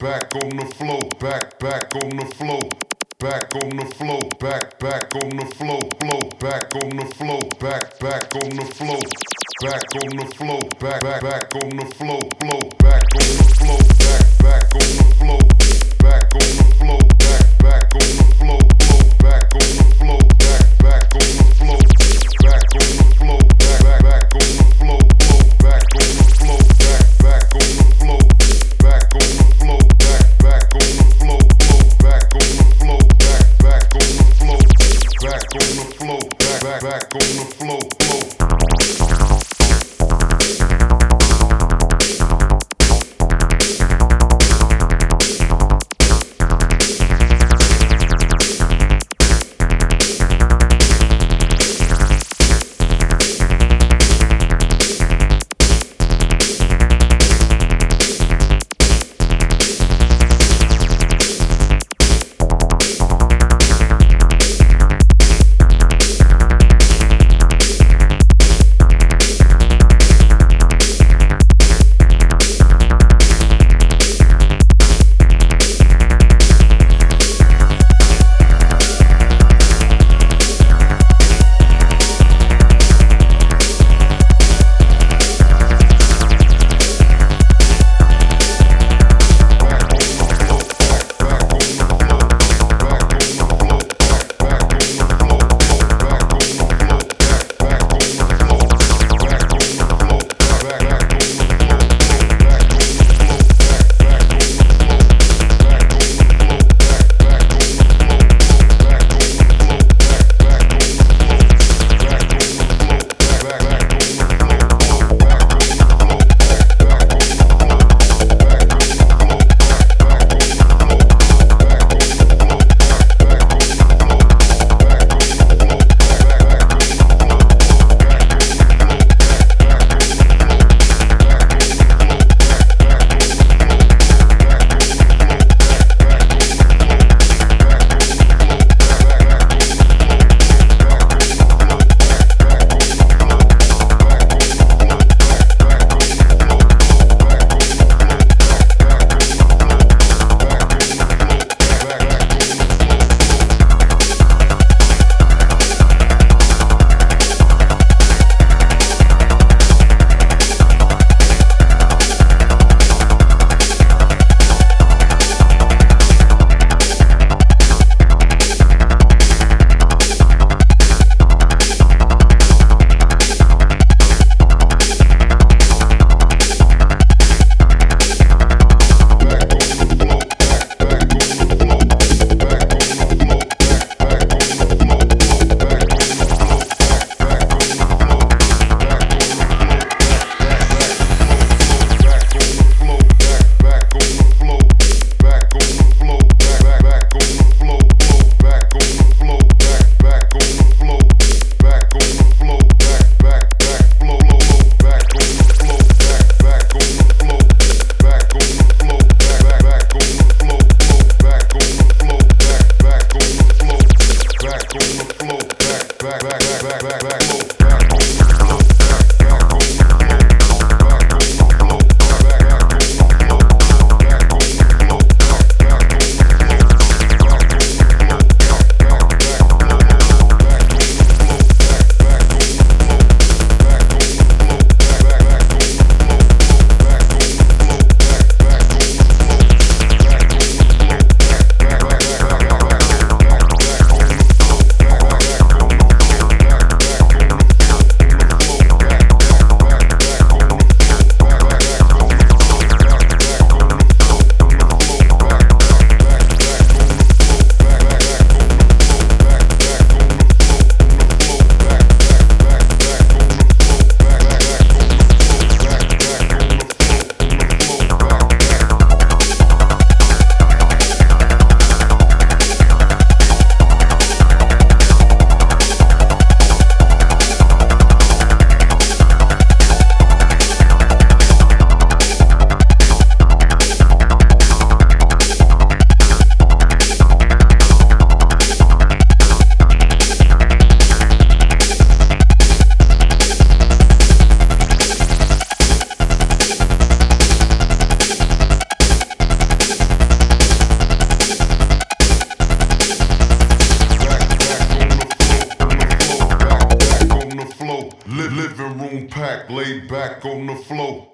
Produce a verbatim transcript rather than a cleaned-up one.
back on the flow, back, back on the flow, back on the flow, back, back on the flow, flow, back on the flow, back, back on the flow, back on the flow, back, back, back on the flow, flow, back on the flow, back, back on the flow, back on the flow, back, back on the flow, flow, back on the flow, back, back on the flow, back on the flow, back, back, back on the flow, flow, back on the flow, back, back on the flow, back on the flow, back, back on the flow, flow, back on the flow, back, back on the flow, back on the flow, back, back, back on the flow, flow. pack, lay back on the floor.